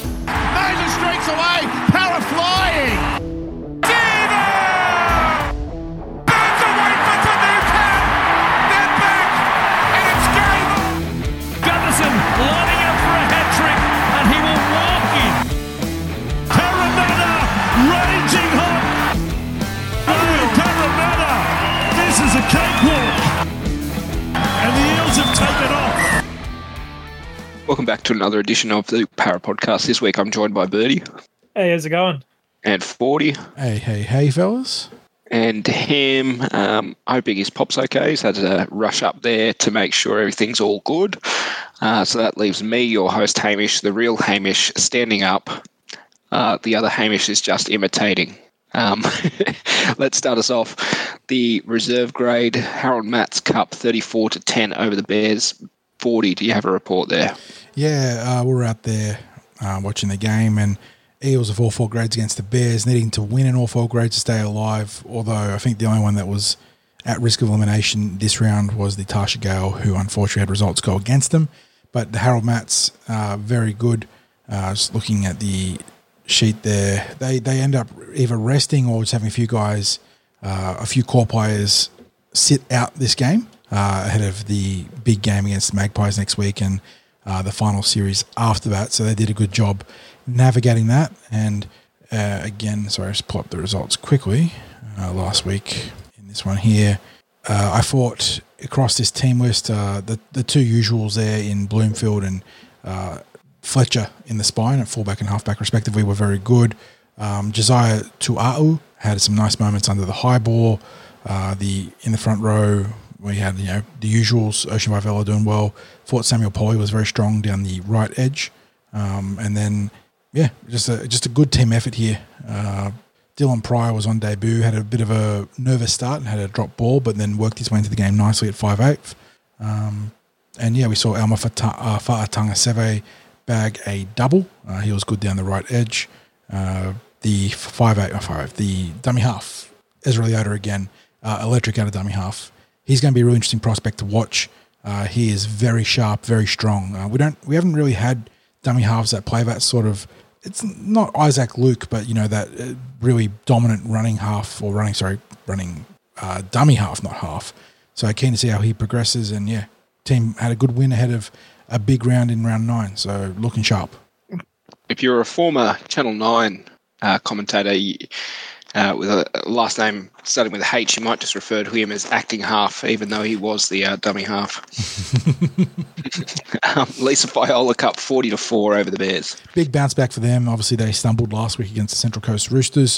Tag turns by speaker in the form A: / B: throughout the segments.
A: Major streaks away, Para flying. Diva! Burns away for Tanuka. They're back, and it's game on.
B: Gunnarsson lining up for a hat-trick, and he will walk in. Parramatta raging hot. Oh, Parramatta, this is a cakewalk. And the Eels have taken off.
C: Welcome back to another edition of the Para Podcast. This week I'm joined by Birdie.
D: Hey, how's it going?
C: And 40.
E: Hey, fellas.
C: And him, hoping his pop's okay. He's had to rush up there to make sure everything's all good. So that leaves me, your host Hamish, the real Hamish, standing up. The other Hamish is just imitating. Let's start us off. The reserve grade Harold Matts Cup 34-10 over the Bears. 40, do you have a report there?
E: Yeah, we were out there watching the game, and Eels of all four grades against the Bears, needing to win in all four grades to stay alive, although I think the only one that was at risk of elimination this round was the Tarsha Gale, who unfortunately had results go against them. But the Harold Matts, very good. Just looking at the sheet there, they end up either resting or just having a few guys, a few core players sit out this game ahead of the big game against the Magpies next week and the final series after that. So they did a good job navigating that. And again, sorry, I'll just pull up the results quickly. Last week in this one here, I thought across this team list, the two usuals there in Bloomfield and Fletcher in the spine at fullback and halfback respectively were very good. Josiah Tua'u had some nice moments under the high ball. In the front row, we had the usuals. Ocean Vivella doing well. Thought Samuel Polly was very strong down the right edge, and then just a good team effort here. Dylan Pryor was on debut, had a bit of a nervous start and had a drop ball, but then worked his way into the game nicely at 5'8". We saw Alma Fa'atanga Seve bag a double. He was good down the right edge. The the dummy half, Ezra Leota again, electric out of dummy half. He's going to be a really interesting prospect to watch. He is very sharp, very strong. We haven't really had dummy halves that play that sort of. It's not Isaac Luke, but that really dominant running dummy half, not half. So keen to see how he progresses. And team had a good win ahead of a big round in round 9. So looking sharp.
C: If you're a former Channel 9 commentator with a last name starting with a H, you might just refer to him as acting half, even though he was the dummy half. Lisa Viola Cup 40-4 over the Bears.
E: Big bounce back for them. Obviously, they stumbled last week against the Central Coast Roosters.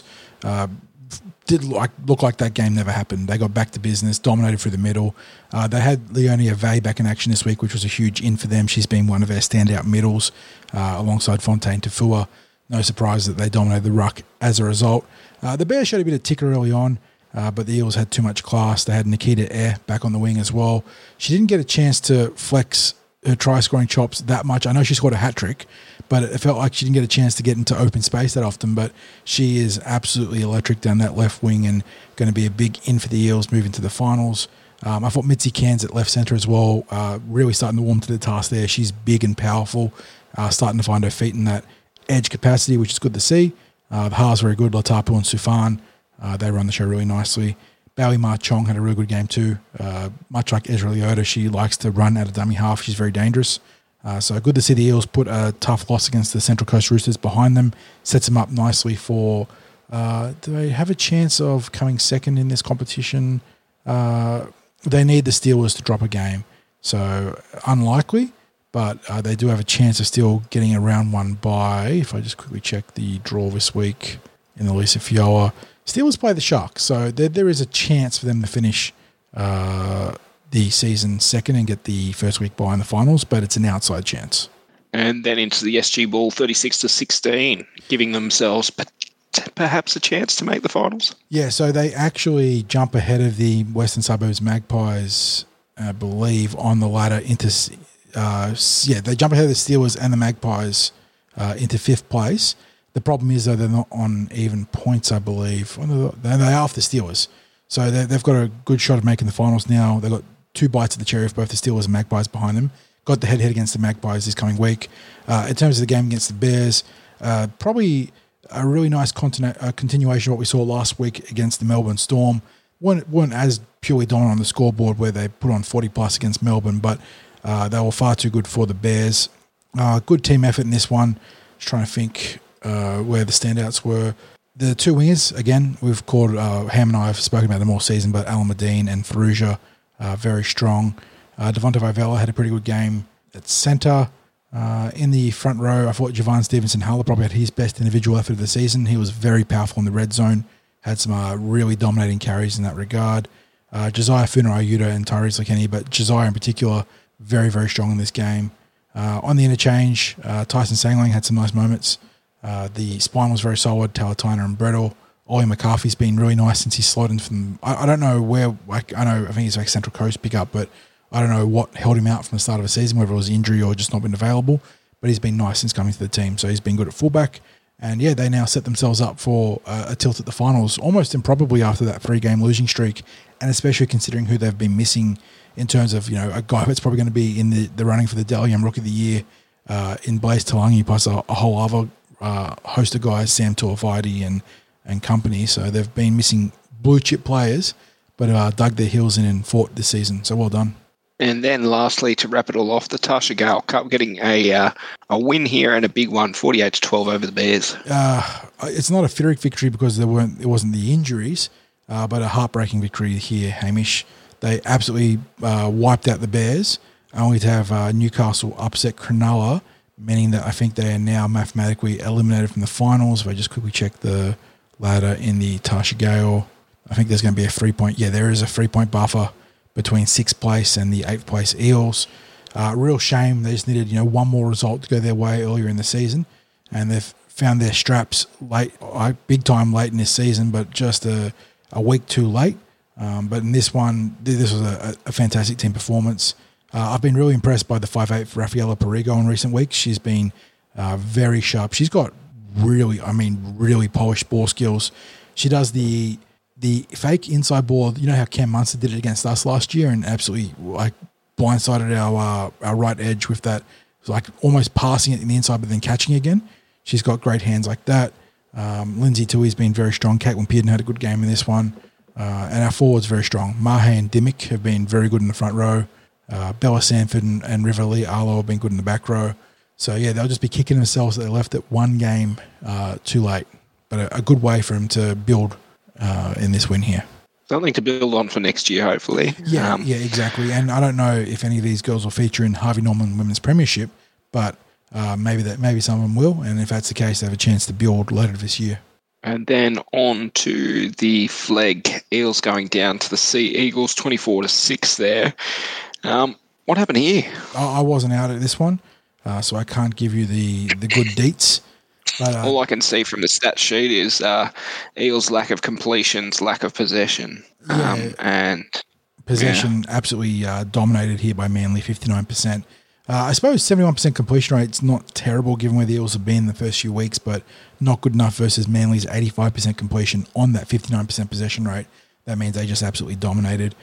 E: Did look like that game never happened. They got back to business, dominated through the middle. They had Leonie Ave back in action this week, which was a huge in for them. She's been one of their standout middles alongside Fontaine Tafua. No surprise that they dominated the ruck as a result. The Bears showed a bit of ticker early on, but the Eels had too much class. They had Nikita Air back on the wing as well. She didn't get a chance to flex her try-scoring chops that much. I know she scored a hat-trick, but it felt like she didn't get a chance to get into open space that often. But she is absolutely electric down that left wing and going to be a big in for the Eels moving to the finals. I thought Mitzi Cairns at left centre as well, really starting to warm to the task there. She's big and powerful, starting to find her feet in that edge capacity, which is good to see. The halves very good. Latapu and Sufan, they run the show really nicely. Bowie Ma Chong had a really good game too. Much like Ezra Leota, she likes to run out of dummy half. She's very dangerous. So good to see the Eels put a tough loss against the Central Coast Roosters behind them. Sets them up nicely for... do they have a chance of coming second in this competition? They need the Steelers to drop a game. So unlikely, but they do have a chance of still getting a round 1 bye. If I just quickly check the draw this week in the Lisa Fioa. Steelers play the Sharks, so there is a chance for them to finish the season second and get the first week bye in the finals, but it's an outside chance.
C: And then into the SG Ball 36-16, giving themselves perhaps a chance to make the finals.
E: Yeah, so they actually jump ahead of the Western Suburbs Magpies, I believe, on the ladder into... they jump ahead of the Steelers and the Magpies into 5th place. The problem is, though, they're not on even points, I believe. They are off the Steelers. So they've got a good shot of making the finals now. They've got 2 bites of the cherry of both the Steelers and Magpies behind them. got the head-to-head against the Magpies this coming week. In terms of the game against the Bears, probably a really nice continuation of what we saw last week against the Melbourne Storm. Weren't as purely dominant on the scoreboard where they put on 40+ against Melbourne, but they were far too good for the Bears. Good team effort in this one. Just trying to think where the standouts were. The two wingers, again, we've called, Ham and I have spoken about them all season, but Alan Medine and Ferrugia, very strong. Devonta Vivella had a pretty good game at centre. In the front row, I thought Javan Stevenson-Haller probably had his best individual effort of the season. He was very powerful in the red zone, had some really dominating carries in that regard. Josiah Funa-Ayuda and Tyrese Lakeni, but Josiah in particular, very, very strong in this game. On the interchange, Tyson Sangling had some nice moments. The spine was very solid, Talatina and Brettle. Ollie McCarthy's been really nice since he slotted in from... I don't know where... I think he's like Central Coast pickup, but I don't know what held him out from the start of the season, whether it was injury or just not been available. But he's been nice since coming to the team, so he's been good at fullback. And yeah, they now set themselves up for a tilt at the finals, almost improbably after that 3-game losing streak, and especially considering who they've been missing in terms of, a guy that's probably going to be in the running for the Dally M Rookie of the Year in Blaze Talangi, plus a whole other host of guys, Sam Tuivasa and company. So they've been missing blue chip players, but dug their heels in and fought this season. So well done.
C: And then lastly, to wrap it all off, the Tasha Gale Cup getting a win here and a big one, 48-12 over the Bears.
E: It's not a Fieric victory because it wasn't the injuries, but a heartbreaking victory here, Hamish. They absolutely wiped out the Bears, only to have Newcastle upset Cronulla, meaning that I think they are now mathematically eliminated from the finals. If I just quickly check the ladder in the Tasha Gale, I think there's going to be a 3-point. Yeah, there is a 3-point buffer between 6th place and the 8th place Eels. Real shame. They just needed, one more result to go their way earlier in the season, and they've found their straps late, big time late in this season, but just a week too late. But in this one, this was a fantastic team performance. I've been really impressed by the 5'8" Rafaela Perigo in recent weeks. She's been very sharp. She's got really polished ball skills. She does the fake inside ball. You know how Cam Munster did it against us last year and absolutely blindsided our right edge with that. It was like almost passing it in the inside but then catching again. She's got great hands like that. Lindsay Tui's been very strong. Caitlin Pearden had a good game in this one. And our forwards very strong. Mahe and Dimmick have been very good in the front row. Bella Sanford and River Lee Arlo have been good in the back row. So, yeah, they'll just be kicking themselves that they left it one game too late. But a good way for them to build in this win here.
C: Something to build on for next year, hopefully.
E: Yeah, exactly. And I don't know if any of these girls will feature in Harvey Norman Women's Premiership, but maybe some of them will. And if that's the case, they have a chance to build later this year.
C: And then on to the Flegg. Eels going down to the Sea Eagles, 24-6 there. What happened here?
E: I wasn't out at this one, so I can't give you the good deets. But,
C: all I can see from the stat sheet is Eels' lack of completions, lack of possession. And
E: possession absolutely dominated here by Manly, 59%. I suppose 71% completion rate's not terrible given where the Eels have been in the first few weeks, but not good enough versus Manly's 85% completion on that 59% possession rate. That means they just absolutely dominated.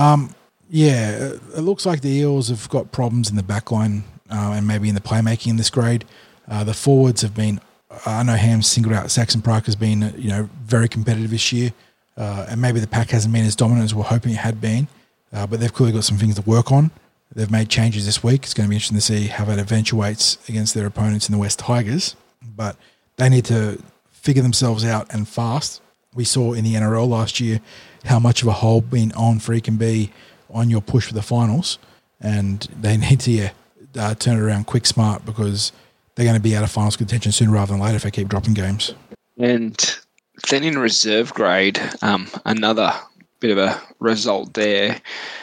E: It looks like the Eels have got problems in the back line and maybe in the playmaking in this grade. The forwards have been, I know Ham singled out Saxon Pryke has been, very competitive this year, and maybe the pack hasn't been as dominant as we're hoping it had been, but they've clearly got some things to work on. They've made changes this week. It's going to be interesting to see how that eventuates against their opponents in the West Tigers, but they need to figure themselves out and fast. We saw in the NRL last year how much of a hole being on free can be on your push for the finals, and they need to turn it around quick, smart, because they're going to be out of finals contention sooner rather than later if they keep dropping games. And
C: then in reserve grade, another bit of a result there.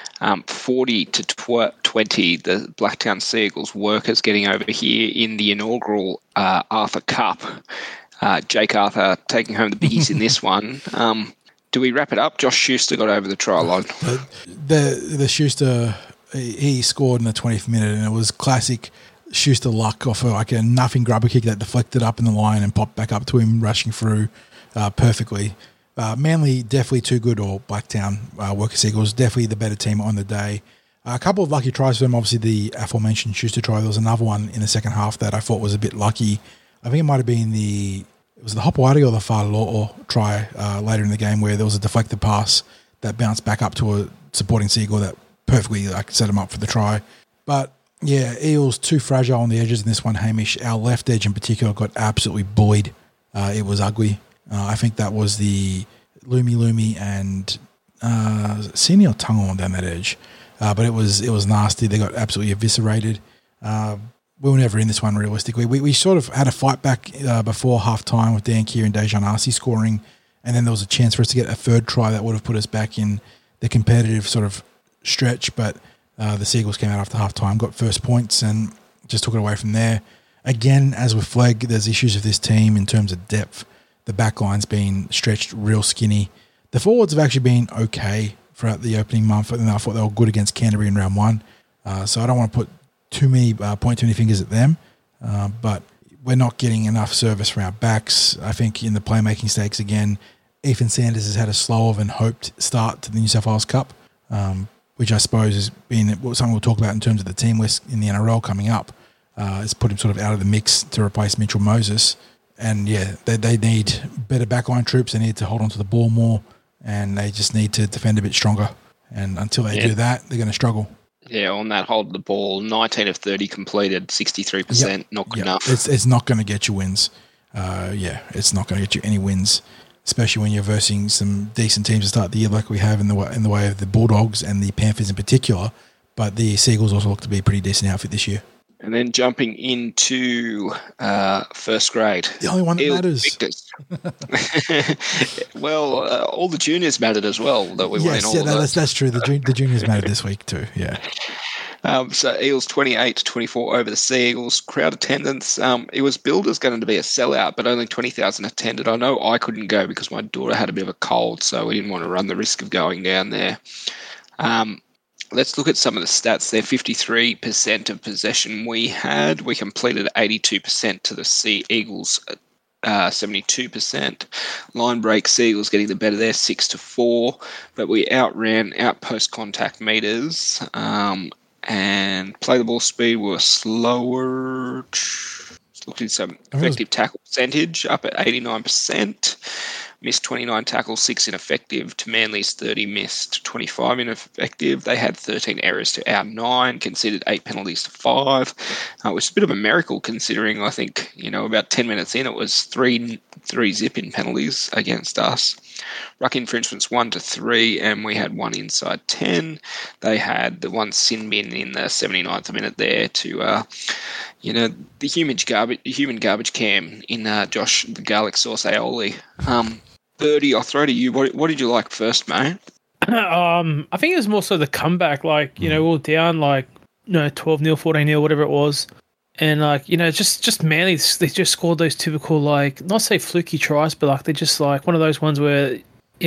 C: 40-20, the Blacktown Sea Eagles workers getting over here in the inaugural Arthur Cup. Jake Arthur taking home the biggies in this one. Do we wrap it up? Josh Schuster got over the try line.
E: The Schuster, he scored in the 20th minute, and it was classic Schuster luck off like a nothing grubber kick that deflected up in the line and popped back up to him, rushing through perfectly. Manly definitely too good, or Blacktown Workers Eagles definitely the better team on the day. A couple of lucky tries for them. Obviously, the aforementioned Schuster try. There was another one in the second half that I thought was a bit lucky. I think it might have been the Hopewadi or the Fa'alo'o try later in the game where there was a deflected pass that bounced back up to a supporting Seagull that perfectly set him up for the try. But yeah, Eels too fragile on the edges in this one, Hamish. Our left edge in particular got absolutely bullied. It was ugly. I think that was the Lumi and Sini or Tungo down that edge. But it was nasty. They got absolutely eviscerated. We were never in this one realistically. We sort of had a fight back before half time with Dan Keir and Dejan Arce scoring, and then there was a chance for us to get a third try that would have put us back in the competitive sort of stretch, but the Seagulls came out after half time, got first points, and just took it away from there. Again, as with Flegg, there's issues with this team in terms of depth. The back line's been stretched real skinny. The forwards have actually been okay throughout the opening month, and I thought they were good against Canterbury in round one. So I don't want to point too many fingers at them, but we're not getting enough service from our backs. I think in the playmaking stakes again, Ethan Sanders has had a slower than hoped start to the New South Wales Cup, which I suppose has been something we'll talk about in terms of the team list in the NRL coming up. It's put him sort of out of the mix to replace Mitchell Moses. And yeah, they need better backline troops. They need to hold on to the ball more, and they just need to defend a bit stronger. And until they do that, they're going to struggle.
C: Yeah, on that hold of the ball, 19 of 30 completed, 63%, not good enough.
E: It's not going to get you wins. It's not going to get you any wins, especially when you're versing some decent teams to start the year like we have in the way of the Bulldogs and the Panthers in particular. But the Seagulls also look to be a pretty decent outfit this year.
C: And then jumping into first grade.
E: The only one that matters.
C: Well, all the juniors mattered as well. That we went all
E: that's true. The juniors mattered this week too, yeah.
C: So Eels 28-24 over the Sea Eagles. Crowd attendance, it was billed as going to be a sellout, but only 20,000 attended. I know I couldn't go because my daughter had a bit of a cold, so we didn't want to run the risk of going down there. Let's look at some of the stats there. 53% of possession we had. We completed 82% to the Sea Eagles, 72%. Line break, Sea Eagles getting the better there, 6-4. But we outran outpost contact meters. And play the ball speed was slower. Looked at some effective tackle percentage, up at 89%. Missed 29 tackles, 6 ineffective. To Manly's 30 missed, 25 ineffective. They had 13 errors to our 9, conceded 8 penalties to 5, which is a bit of a miracle considering I think, about 10 minutes in it was 3 zip in penalties against us. Ruck infringements 1-3, and we had 1 inside 10. They had the 1 sin bin in the 79th minute there to, the human garbage cam in Josh the Garlic Sauce Aioli. Birdie, I'll throw to you. What did you like first, mate?
D: I think it was more so the comeback. We were down 12-0, 14-0, whatever it was. And just Manly, they just scored those typical, not say fluky tries, but they just one of those ones where,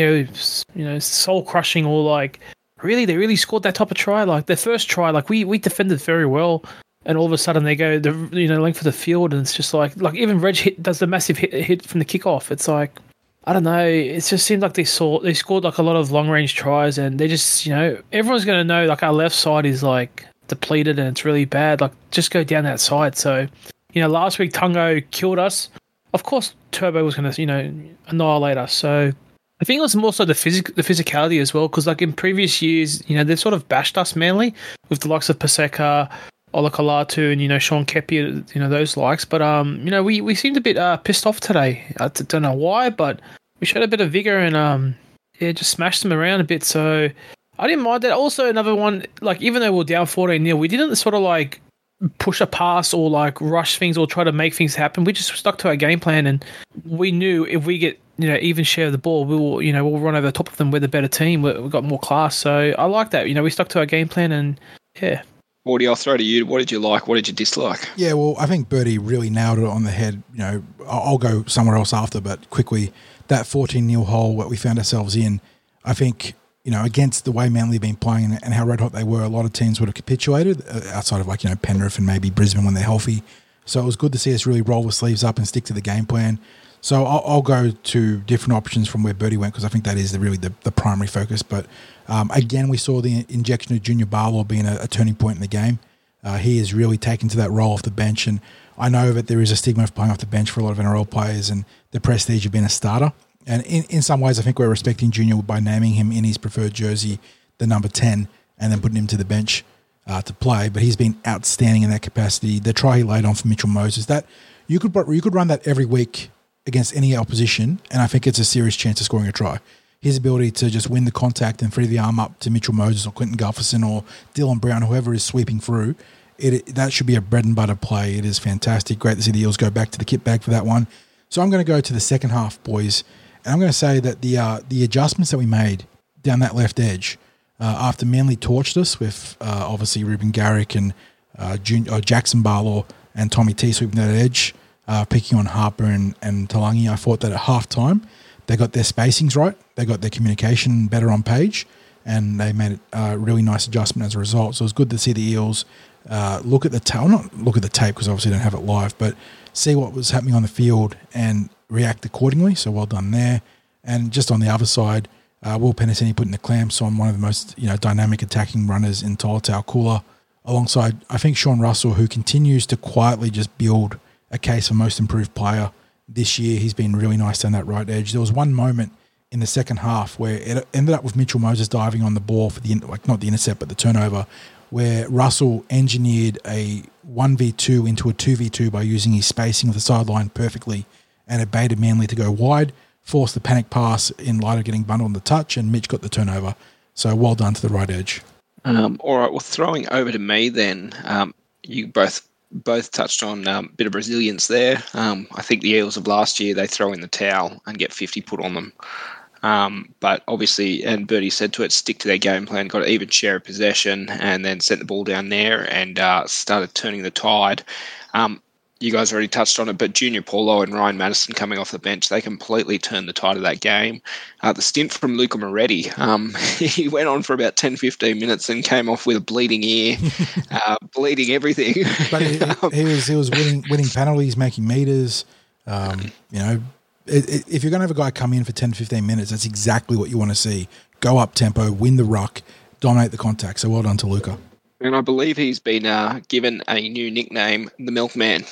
D: soul crushing or really, they really scored that type of try. Their first try, we defended very well. And all of a sudden they go the length of the field, and it's just even Reg does the massive hit from the kickoff. It's I don't know. It just seemed like they scored a lot of long range tries, and they just everyone's going to know our left side is depleted and it's really bad. Just go down that side. So last week Tungo killed us. Of course Turbo was going to annihilate us. So I think it was more so the physicality as well, because in previous years they've sort of bashed us Manly with the likes of Paseka, Ola Kalatu and, Sean Kepi, those likes. But, we seemed a bit pissed off today. I don't know why, but we showed a bit of vigor and, just smashed them around a bit. So I didn't mind that. Also, another one, even though we were down 14-0, we didn't sort of, push a pass or, rush things or try to make things happen. We just stuck to our game plan, and we knew if we get, even share of the ball, we will, we'll run over the top of them. We're the better team. We've got more class. So I like that. We stuck to our game plan and, yeah.
C: Woody, I'll throw to you. What did you like? What did you dislike?
E: Yeah, well, I think Birdie really nailed it on the head. I'll go somewhere else after, but quickly, that 14-0 hole that we found ourselves in, I think, against the way Manly have been playing and how red hot they were, a lot of teams would have capitulated outside of Penrith and maybe Brisbane when they're healthy. So it was good to see us really roll the sleeves up and stick to the game plan. So I'll go to different options from where Birdie went because I think that is really the primary focus. But again, we saw the injection of Junior Barlow being a turning point in the game. He has really taken to that role off the bench, and I know that there is a stigma of playing off the bench for a lot of NRL players and the prestige of being a starter. And in some ways, I think we're respecting Junior by naming him in his preferred jersey, the number 10, and then putting him to the bench to play. But he's been outstanding in that capacity. The try he laid on for Mitchell Moses, that you could run that every week against any opposition, and I think it's a serious chance of scoring a try. His ability to just win the contact and free the arm up to Mitchell Moses or Quentin Gufferson or Dylan Brown, whoever is sweeping through, that should be a bread and butter play. It is fantastic. Great to see the Eels go back to the kit bag for that one. So I'm going to go to the second half, boys, and I'm going to say that the adjustments that we made down that left edge after Manly torched us with obviously Ruben Garrick and Jackson Barlow and Tommy T sweeping that edge, picking on Harper and Talangi, I thought that at halftime they got their spacings right, they got their communication better on page, and they made a really nice adjustment as a result. So it was good to see the Eels look at the tape, not look at the tape because obviously they don't have it live, but see what was happening on the field and react accordingly. So well done there. And just on the other side, Will Penasini putting the clamps on one of the most dynamic attacking runners in Tolotau Kula, alongside I think Sean Russell, who continues to quietly just build a case for most improved player this year. He's been really nice down that right edge. There was one moment in the second half where it ended up with Mitchell Moses diving on the ball for not the intercept but the turnover, where Russell engineered a 1v2 into a 2v2 by using his spacing of the sideline perfectly, and it baited Manly to go wide, forced the panic pass in light of getting bundled on the touch, and Mitch got the turnover. So well done to the right edge.
C: All right, well, throwing over to me then, you both touched on a bit of resilience there. I think the Eels of last year, they throw in the towel and get 50 put on them. But obviously, and Birdie said to it, stick to their game plan, got an even share of possession, and then sent the ball down there and started turning the tide. You guys already touched on it, but Junior Paulo and Ryan Madison coming off the bench, they completely turned the tide of that game. The stint from Luca Moretti, he went on for about 10-15 minutes and came off with a bleeding ear, bleeding everything.
E: But he was winning penalties, making meters. If you're going to have a guy come in for 10-15 minutes, that's exactly what you want to see. Go up tempo, win the ruck, dominate the contact. So well done to Luca. And
C: I believe he's been given a new nickname, the Milkman.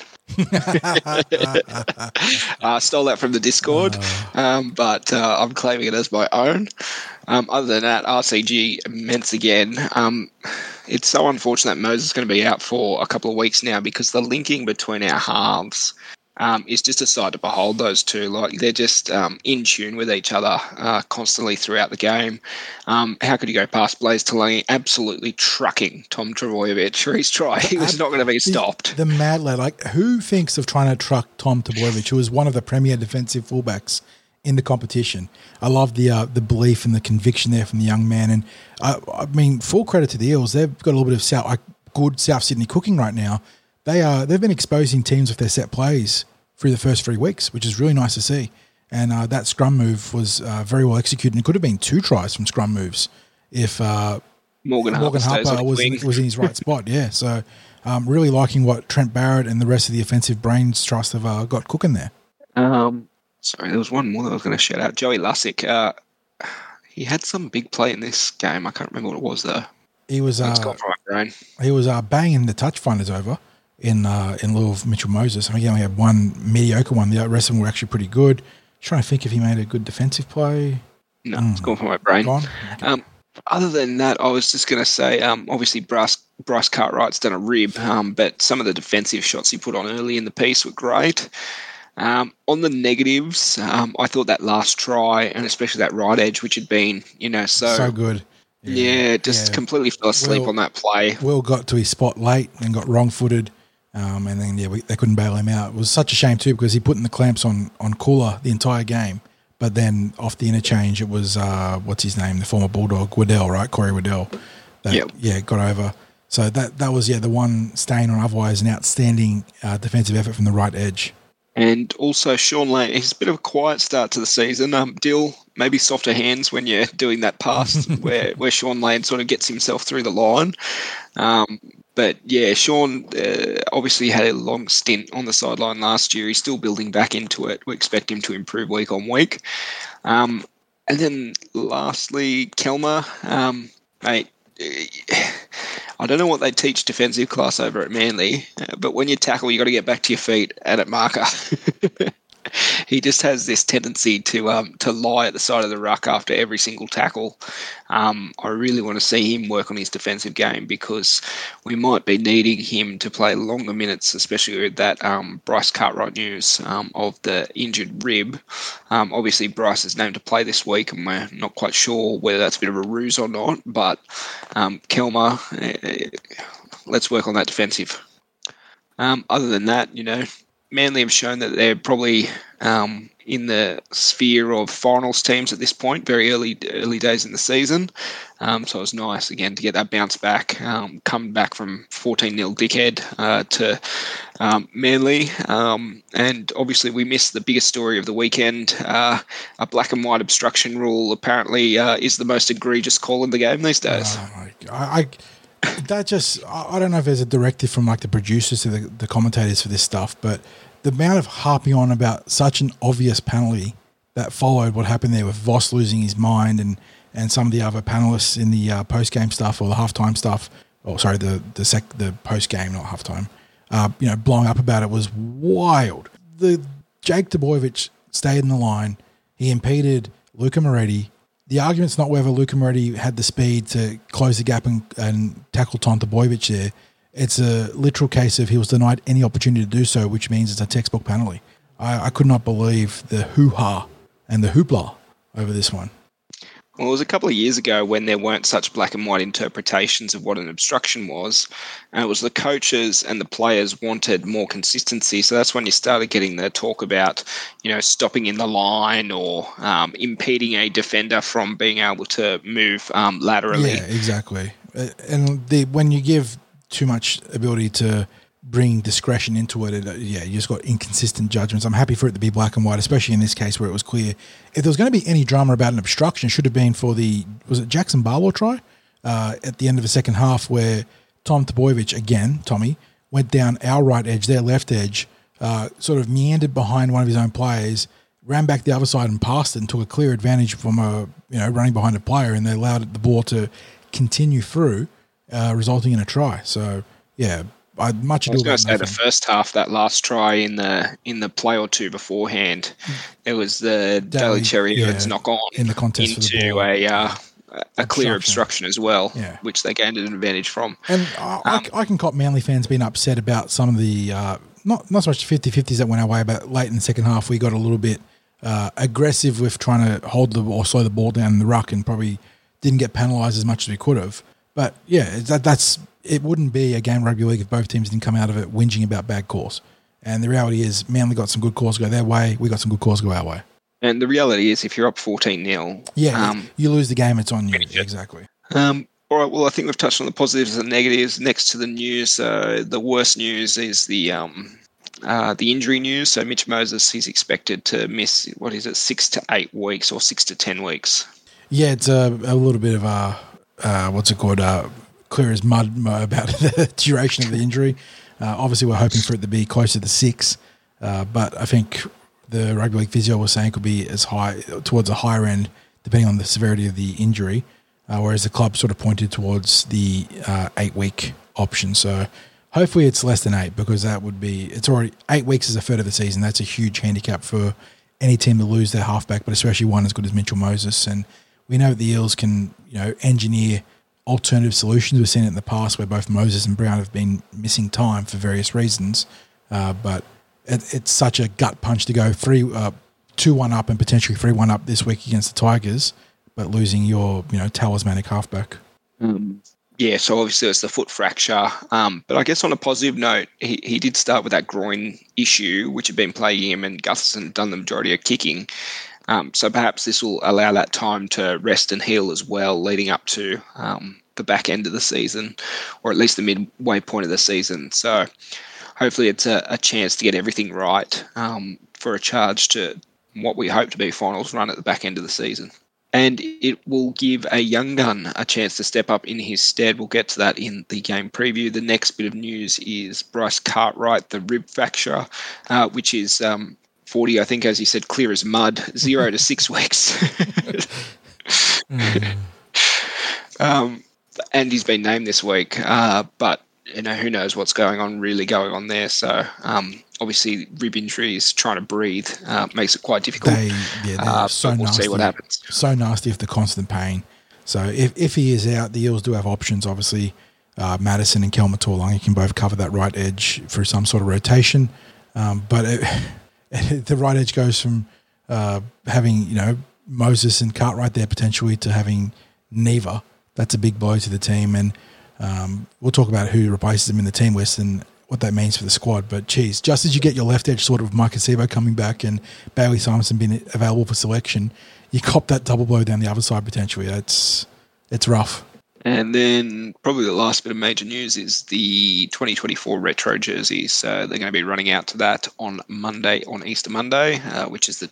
C: Stole that from the Discord, but I'm claiming it as my own. Other than that, RCG immense again. It's so unfortunate that Moses is going to be out for a couple of weeks now because the linking between our halves is just a sight to behold. Those two, like they're just in tune with each other constantly throughout the game. How could you go past Blaze Talangi absolutely trucking Tom Trbojevic for his try? He was not going to be stopped.
E: The mad lad, like who thinks of trying to truck Tom Trbojevic, who was one of the premier defensive fullbacks in the competition? I love the belief and the conviction there from the young man. And I mean, full credit to the Eels. They've got a little bit of good South Sydney cooking right now. They've been exposing teams with their set plays through the first 3 weeks, which is really nice to see. And that scrum move was very well executed. And it could have been 2 tries from scrum moves if Morgan Harper was in his right spot. Yeah, so really liking what Trent Barrett and the rest of the offensive brains trust have got cooking there.
C: Sorry, there was one more that I was going to shout out. Joey Lussick. He had some big play in this game. I can't remember what it was though.
E: He was
C: it's gone from my brain.
E: He was banging the touch finders over in lieu of Mitchell Moses. I think he only had one mediocre one. The rest of them were actually pretty good. Trying to think if he made a good defensive play.
C: No, it's gone from my brain.
E: Okay.
C: Other than that, I was just going to say, obviously Bryce Cartwright's done a rib, but some of the defensive shots he put on early in the piece were great. On the negatives, I thought that last try, and especially that right edge, which had been,
E: so good.
C: Completely fell asleep on that play.
E: Will got to his spot late and got wrong-footed. And then, they couldn't bail him out. It was such a shame, too, because he put in the clamps on Kula the entire game. But then off the interchange, it was, what's his name, the former Bulldog, Waddell, right? Corey Waddell. Got over. So that was, the one stain on otherwise an outstanding defensive effort from the right edge.
C: And also Sean Lane, he's a bit of a quiet start to the season. Dill, maybe softer hands when you're doing that pass where Sean Lane sort of gets himself through the line. But yeah, Sean obviously had a long stint on the sideline last year. He's still building back into it. We expect him to improve week on week. And then lastly, Kelmer, mate. I don't know what they teach defensive class over at Manly, but when you tackle, you got to get back to your feet and at marker. He just has this tendency to lie at the side of the ruck after every single tackle. I really want to see him work on his defensive game because we might be needing him to play longer minutes, especially with that Bryce Cartwright news of the injured rib. Obviously, Bryce is named to play this week, and we're not quite sure whether that's a bit of a ruse or not. But Kelmer, let's work on that defensive. Other than that, Manly have shown that they're probably in the sphere of finals teams at this point, very early days in the season. So it was nice, again, to get that bounce back, come back from 14-0 dickhead to Manly. And obviously we missed the biggest story of the weekend. A black and white obstruction rule apparently is the most egregious call in the game these days.
E: I don't know if there's a directive from like the producers to the commentators for this stuff, but the amount of harping on about such an obvious penalty that followed what happened there with Voss losing his mind and some of the other panelists in the post-game stuff or the halftime stuff, the post-game, not halftime, blowing up about it was wild. Jake Trbojevic stayed in the line. He impeded Luca Moretti. The argument's not whether Luca Moretti had the speed to close the gap and tackle Tom Trbojevic there. It's a literal case of he was denied any opportunity to do so, which means it's a textbook penalty. I could not believe the hoo-ha and the hoopla over this one.
C: Well, it was a couple of years ago when there weren't such black and white interpretations of what an obstruction was. And it was the coaches and the players wanted more consistency. So that's when you started getting the talk about, stopping in the line or impeding a defender from being able to move laterally.
E: Yeah, exactly. And when you give too much ability to bring discretion into it, you just got inconsistent judgments. I'm happy for it to be black and white, especially in this case where it was clear. If there was going to be any drama about an obstruction, it should have been for was it Jackson Barlow try at the end of the second half where Tom Trbojevic, again, Tommy, went down our right edge, their left edge, sort of meandered behind one of his own players, ran back the other side and passed it and took a clear advantage from running behind a player, and they allowed the ball to continue through, resulting in a try. So, yeah, I'd much ado.
C: I was going to say the first half, that last try in the play or two beforehand, it was the Daly Cherry-Evans knock on
E: in the contest
C: into a clear obstruction as well, which they gained an advantage from.
E: And I can cop Manly fans being upset about some of the not so much the 50-50s that went our way, but late in the second half we got a little bit aggressive with trying to hold or slow the ball down in the ruck and probably didn't get penalised as much as we could have. But yeah, it wouldn't be a game of rugby league if both teams didn't come out of it whinging about bad calls. And the reality is Manly got some good calls go their way, we got some good calls go our way.
C: And the reality is if you're up 14-0...
E: Yeah, you lose the game, it's on you. Exactly.
C: All right, well, I think we've touched on the positives and negatives. Next to the news, the worst news is the injury news. So Mitch Moses, he's expected to miss, 6 to 8 weeks or 6 to 10 weeks.
E: Yeah, it's a little bit of clear as mud about the duration of the injury. Obviously, we're hoping for it to be closer to 6, but I think the rugby league physio was saying it could be as high towards the higher end, depending on the severity of the injury. Whereas the club sort of pointed towards the 8-week option. So hopefully it's less than 8, because it's already 8 weeks is a third of the season. That's a huge handicap for any team to lose their halfback, but especially one as good as Mitchell Moses. And we know that the Eels can, engineer alternative solutions. We've seen it in the past where both Moses and Brown have been missing time for various reasons. But it's such a gut punch to go 2-1 up and potentially 3-1 up this week against the Tigers, but losing your, talismanic halfback.
C: Yeah, so obviously it's the foot fracture. But I guess on a positive note, he did start with that groin issue, which had been plaguing him, and Gutherson had done the majority of kicking. So perhaps this will allow that time to rest and heal as well, leading up to the back end of the season, or at least the midway point of the season. So hopefully it's a chance to get everything right for a charge to what we hope to be finals run at the back end of the season. And it will give a young gun a chance to step up in his stead. We'll get to that in the game preview. The next bit of news is Bryce Cartwright, the rib fracture, which is 40, I think, as you said, clear as mud, 0 to 6 weeks. And he's been named this week, but who knows what's going on there. So obviously rib injuries, trying to breathe, makes it quite difficult.
E: They're so
C: we'll
E: nasty.
C: See what happens.
E: So nasty with the constant pain. So if he is out, the Eels do have options. Obviously, Madison and Kelma Tuolangi can both cover that right edge through some sort of rotation. But the right edge goes from having Moses and Cartwright there potentially to having neither. That's a big blow to the team, and we'll talk about who replaces him in the team list and what that means for the squad. But geez, just as you get your left edge sort of Mike Acevo coming back and Bailey Simonson being available for selection, you cop that double blow down the other side potentially. It's rough.
C: And then probably the last bit of major news is the 2024 retro jerseys. So they're going to be running out to that on Monday, on Easter Monday, which is the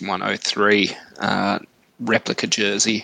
C: 2001-03 replica jersey.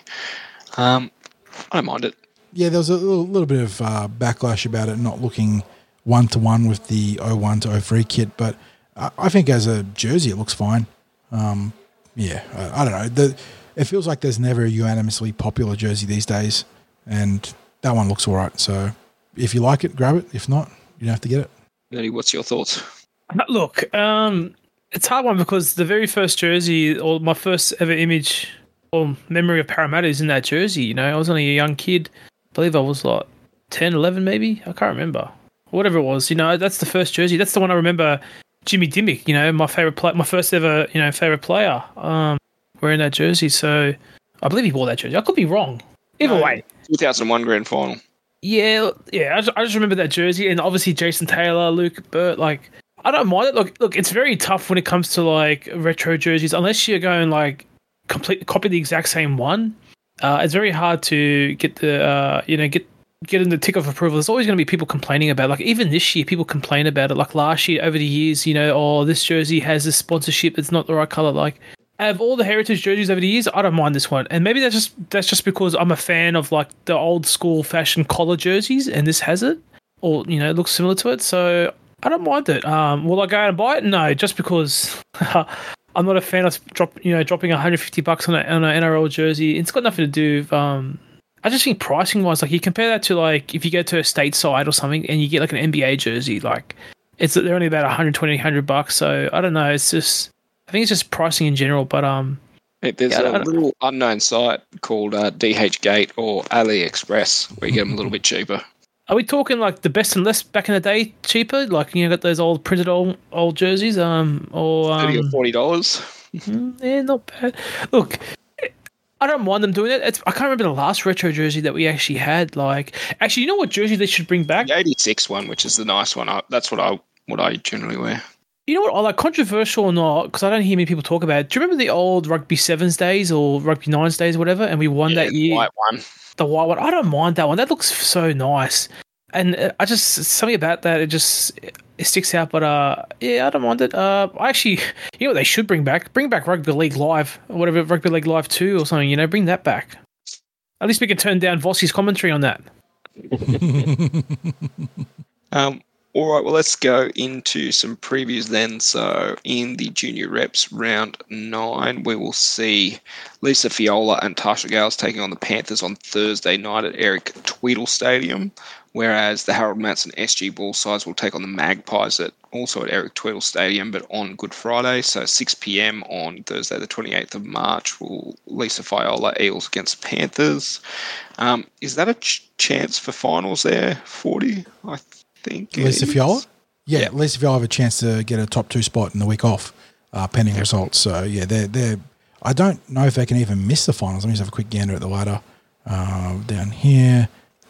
C: I don't mind it.
E: Yeah, there was a little bit of backlash about it not looking one-to-one with the 01 to 03 kit, but I think as a jersey it looks fine. I don't know. It feels like there's never a unanimously popular jersey these days, and that one looks all right. So if you like it, grab it. If not, you don't have to get it.
C: Nerdy, what's your thoughts?
D: Look, it's a hard one because the very first jersey, or my first ever image or memory of Parramatta is in that jersey. I was only a young kid. I believe I was like 10, 11 maybe. I can't remember. Whatever it was, that's the first jersey. That's the one I remember. Jimmy Dimmick, my favorite player, my first ever, favorite player, wearing that jersey. So I believe he wore that jersey. I could be wrong. Either way,
C: 2001 grand final.
D: Yeah. I just remember that jersey, and obviously Jason Taylor, Luke Burt. Like, I don't mind it. Look, it's very tough when it comes to like retro jerseys, unless you're going like copy the exact same one. It's very hard to get the get in the tick of approval. There's always going to be people complaining about it. Like even this year, people complain about it. Like last year, over the years, this jersey has this sponsorship that's not the right color. Like out of all the heritage jerseys over the years, I don't mind this one. And maybe that's just because I'm a fan of like the old school fashion collar jerseys, and this has it, or it looks similar to it. So I don't mind it. Will I go out and buy it? No, just because I'm not a fan of dropping $150 on an NRL jersey. It's got nothing to do with, I just think pricing wise, like you compare that to like if you go to a stateside or something and you get like an NBA jersey, like they're only about $120-$100. So I don't know. I think it's just pricing in general. But
C: there's a little unknown site called DH Gate or AliExpress where you get them a little bit cheaper.
D: Are we talking like the best and less back in the day cheaper? Like got those old printed old jerseys, or $30
C: or $40.
D: Yeah, not bad. Look, I don't mind them doing it. I can't remember the last retro jersey that we actually had. Like, actually, you know what jersey they should bring back?
C: The 86 one, which is the nice one. That's what I generally wear.
D: You know what? I like, controversial or not, because I don't hear many people talk about it. Do you remember the old Rugby Sevens days or Rugby Nines days or whatever? And we won that year.
C: The white one.
D: The white one. I don't mind that one. That looks so nice. And something about that, it sticks out. But I don't mind it. Actually, you know what they should bring back? Bring back Rugby League Live, or whatever, Rugby League Live 2 or something. Bring that back. At least we can turn down Vossi's commentary on that.
C: All right, well, let's go into some previews then. So in the junior reps round 9, we will see Lisa Fiola and Tasha Gales taking on the Panthers on Thursday night at Eric Tweedle Stadium, whereas the Harold Matson SG Bullsides will take on the Magpies also at Eric Tweedle Stadium, but on Good Friday, so 6 p.m. on Thursday the 28th of March, will Lisa Fiola Eels against Panthers. Is that a chance for finals there, 40? I think
E: Lisa Fiola? Yeah, Lisa Fiola have a chance to get a top 2 spot in the week off, pending results. So, yeah, they're I don't know if they can even miss the finals. Let me just have a quick gander at the ladder. Down here,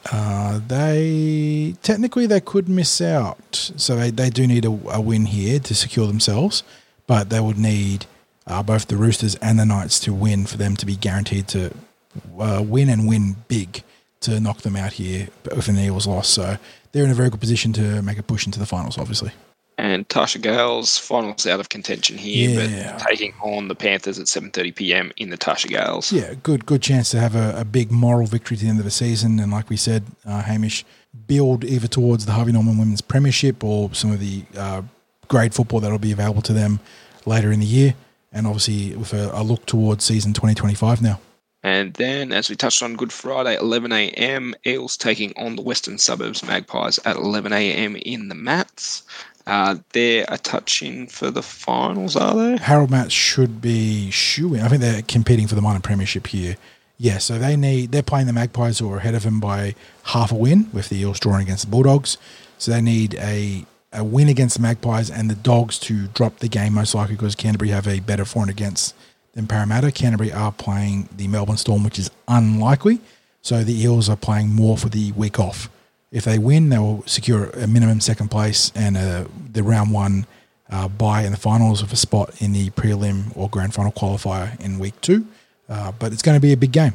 E: they could miss out. So they do need a win here to secure themselves, but they would need both the Roosters and the Knights to win for them to be guaranteed to win and win big to knock them out here with an Eels loss. So they're in a very good position to make a push into the finals, obviously.
C: And Tasha Gales, finals out of contention here,
E: Yeah.
C: but taking on the Panthers at 7:30 p.m. in the Tasha Gales.
E: Yeah, good chance to have a big moral victory at the end of the season. And like we said, Hamish, build either towards the Harvey Norman Women's Premiership or some of the grade football that will be available to them later in the year. And obviously with a look towards season 2025 now.
C: And then, as we touched on, Good Friday, 11 a.m., Eels taking on the Western Suburbs Magpies at 11 a.m. in the Mats. They're a touch-in for the finals, are they?
E: Harold Mats should be shooing. I think they're competing for the minor premiership here. Yeah, so they're playing the Magpies, who are ahead of them by half a win, with the Eels drawing against the Bulldogs. So they need a win against the Magpies and the Dogs to drop the game, most likely because Canterbury have a better for and against than Parramatta. Canterbury are playing the Melbourne Storm, which is unlikely. So the Eels are playing more for the week off. If they win, they will secure a minimum second place and the round one bye in the finals with a spot in the prelim or grand final qualifier in week 2. But it's going to be a big game.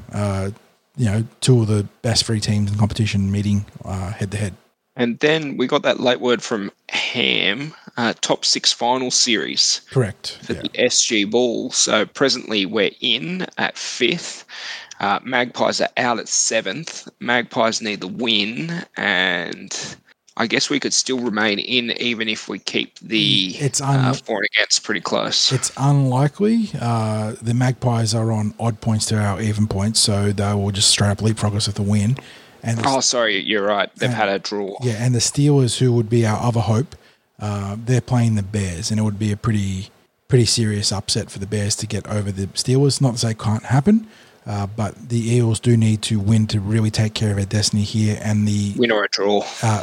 E: Two of the best 3 teams in the competition meeting head to head.
C: And then we got that late word from Ham, top 6 final series.
E: Correct.
C: For the SG Ball. So presently we're in at 5th. Magpies are out at 7th. Magpies need the win, and I guess we could still remain in even if we keep the for and against pretty close.
E: It's unlikely. The Magpies are on odd points to our even points, so they will just straight up leapfrog us with the win. And
C: sorry, you're right. They've had a draw.
E: Yeah, and the Steelers, who would be our other hope, they're playing the Bears, and it would be a pretty serious upset for the Bears to get over the Steelers. Not to say it can't happen, but the Eels do need to win to really take care of their destiny here. And the
C: win or a draw.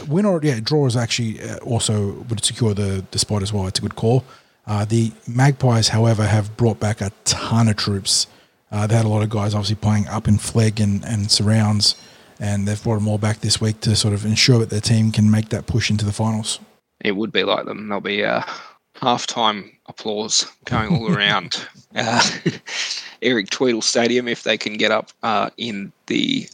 E: Draw is actually also would secure the spot as well. It's a good call. The Magpies, however, have brought back a ton of troops. They had a lot of guys obviously playing up in Flegg and surrounds, and they've brought them all back this week to sort of ensure that their team can make that push into the finals.
C: It would be like them. There'll be halftime applause going all around Eric Tweedle Stadium if they can get up in the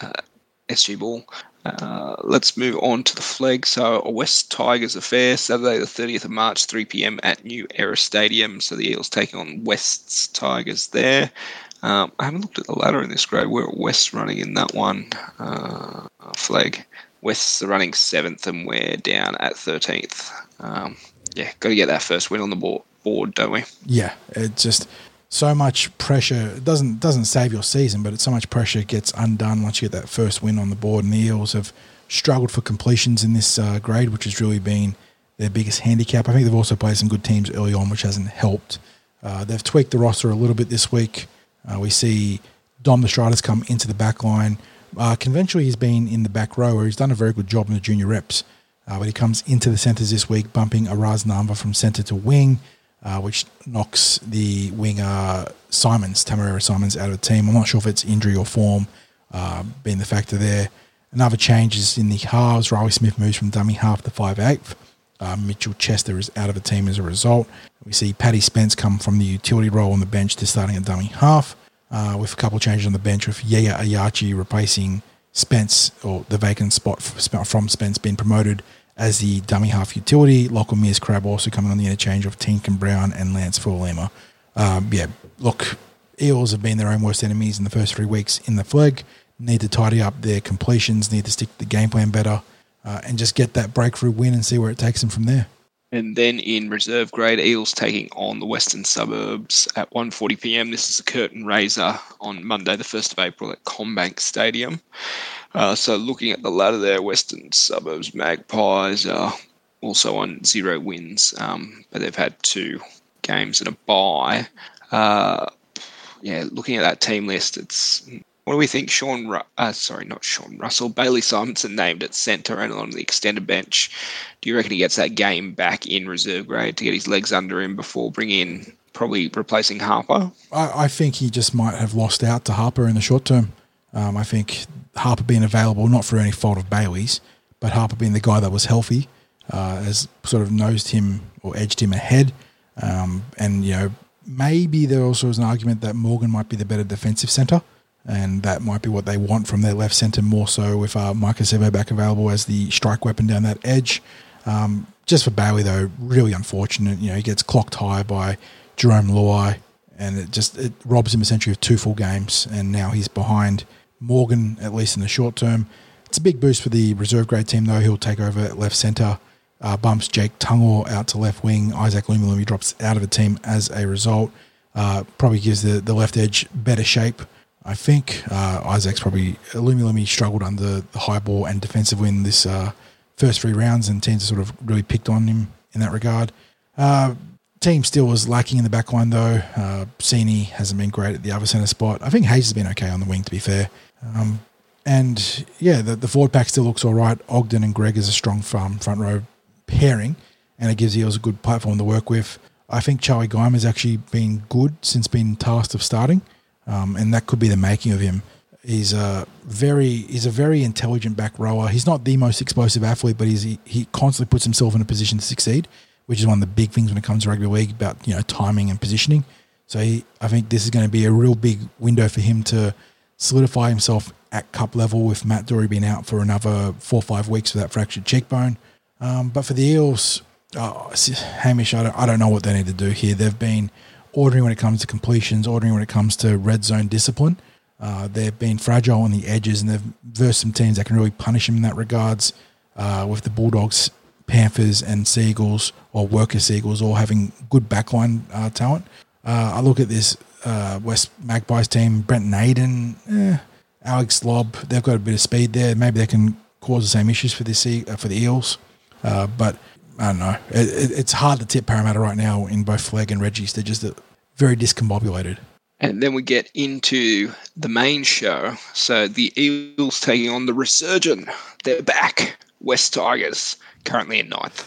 C: SG Ball. Let's move on to the flag. So a West Tigers affair, Saturday the 30th of March, 3 p.m. at New Era Stadium. So the Eels taking on West's Tigers there. I haven't looked at the ladder in this grade. We're at West running in that one. Flag. West's running 7th and we're down at 13th. Got to get that first win on the board, don't we? Yeah,
E: it's just so much pressure. It doesn't save your season, but it's so much pressure gets undone once you get that first win on the board. And the Eels have struggled for completions in this grade, which has really been their biggest handicap. I think they've also played some good teams early on, which hasn't helped. They've tweaked the roster a little bit this week. We see Dom the Striders come into the back line. Conventionally, he's been in the back row where he's done a very good job in the junior reps. But he comes into the centres this week, bumping Araz Namba from centre to wing, which knocks the winger Tamarera Simons, out of the team. I'm not sure if it's injury or form being the factor there. Another change is in the halves. Riley Smith moves from dummy half to 5/8. Mitchell Chester is out of the team as a result. We see Paddy Spence come from the utility role on the bench to starting at dummy half, with a couple of changes on the bench, with Yaya Ayachi replacing Spence, or the vacant spot from Spence being promoted as the dummy half utility. Lachlan Mears-Crabbe also coming on the interchange of Tinkin Brown and Lance Fulema. Eels have been their own worst enemies in the first 3 weeks in the flag. Need to tidy up their completions, need to stick to the game plan better, and just get that breakthrough win and see where it takes them from there. And then in reserve grade, Eels taking on the Western Suburbs at 1:40 p.m. This is a curtain raiser on Monday, the 1st of April at CommBank Stadium. So looking at the ladder there, Western Suburbs Magpies are also on 0 wins, but they've had 2 games and a bye. Looking at that team list, it's... What do we think? Bailey Simonson named at centre and on the extended bench. Do you reckon he gets that game back in reserve grade to get his legs under him before probably replacing Harper? I think he just might have lost out to Harper in the short term. I think Harper being available, not for any fault of Bailey's, but Harper being the guy that was healthy, has sort of nosed him or edged him ahead. Maybe there also is an argument that Morgan might be the better defensive centre. And that might be what they want from their left centre, more so with Micah Sebo back available as the strike weapon down that edge. Just for Bailey, though, really unfortunate. He gets clocked high by Jerome Luai, and it robs him essentially of 2 full games, and now he's behind Morgan, at least in the short term. It's a big boost for the reserve grade team, though. He'll take over at left centre, bumps Jake Tungor out to left wing. Isaac Lumilumi drops out of the team as a result. Probably gives the left edge better shape, I think. Lumilumi struggled under the high ball and defensive win this first 3 rounds, and teams sort of really picked on him in that regard. Team still was lacking in the back line, though. Sini hasn't been great at the other centre spot. I think Hayes has been okay on the wing, to be fair. The forward pack still looks all right. Ogden and Greg is a strong front row pairing, and it gives Eels a good platform to work with. I think Charlie Guymer has actually been good since being tasked of starting, and that could be the making of him. He's a very intelligent back rower. He's not the most explosive athlete, but he constantly puts himself in a position to succeed, which is one of the big things when it comes to rugby league about timing and positioning. So I think this is going to be a real big window for him to solidify himself at cup level, with Matt Doorey being out for another 4 or 5 weeks for that fractured cheekbone. But for the Eels, Hamish, I don't know what they need to do here. They've been ordering when it comes to completions, ordering when it comes to red zone discipline. They've been fragile on the edges, and they've versed some teams that can really punish them in that regards, with the Bulldogs, Panthers and Seagulls, or Worker Seagulls, all having good backline talent. I look at this West Magpies team, Brent Naden, Alex Lobb, they've got a bit of speed there. Maybe they can cause the same issues for the Eels. But I don't know. It's hard to tip Parramatta right now in both Flegg and Reggie's. They're just very discombobulated.
C: And then we get into the main show. So the Eels taking on the Resurgent. They're back. West Tigers, currently in 9th.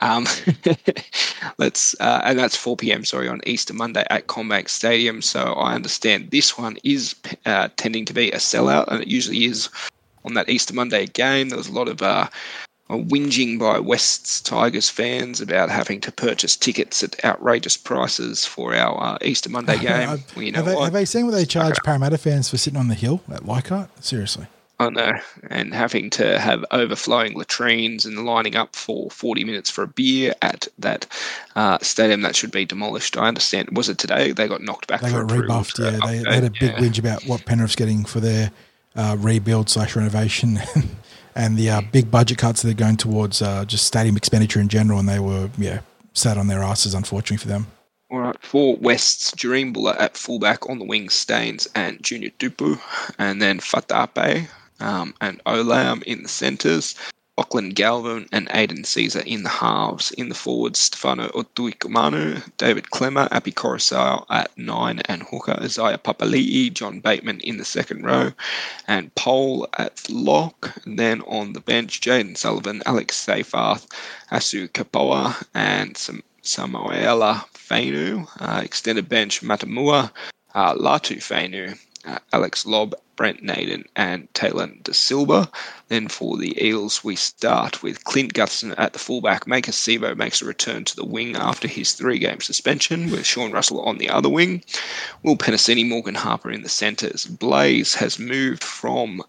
C: And that's 4 p.m, on Easter Monday at CommBank Stadium. So I understand this one is tending to be a sellout, and it usually is on that Easter Monday game. There was a lot of whinging by West's Tigers fans about having to purchase tickets at outrageous prices for our Easter Monday game.
E: Have they seen what they charge Parramatta fans for sitting on the hill at Leichhardt? Seriously.
C: I know, and having to have overflowing latrines and lining up for 40 minutes for a beer at that stadium that should be demolished. I understand. Was it today? They got knocked back.
E: They got rebuffed, yeah. They had a big whinge about what Penrith's getting for their rebuild/renovation and the big budget cuts that are going towards just stadium expenditure in general, and they were, sat on their asses, unfortunately for them.
C: All right, for West's, Jareem Buller at fullback, on the wing, Staines and Junior Dupu, and then Fatape and Olam in the centres, Lachlan Galvin and Aidan Caesar in the halves. In the forwards, Stefano Otuikomanu, David Clemmer, Api Coruscant at 9 and hooker, Isaiah Papali'i, John Bateman in the second row, and Pole at lock. And then on the bench, Jaden Sullivan, Alex Seyfarth, Asu Kapoa, and Samoela Fainu. Extended bench, Matamua, Latu Fainu, Alex Lobb, Brent Naden and Taylor De Silva. Then for the Eels, we start with Clint Gutherson at the fullback. Maker Sivo makes a return to the wing after his 3-game suspension, with Sean Russell on the other wing. Will Penasini, Morgan Harper in the centres. Blaze has moved from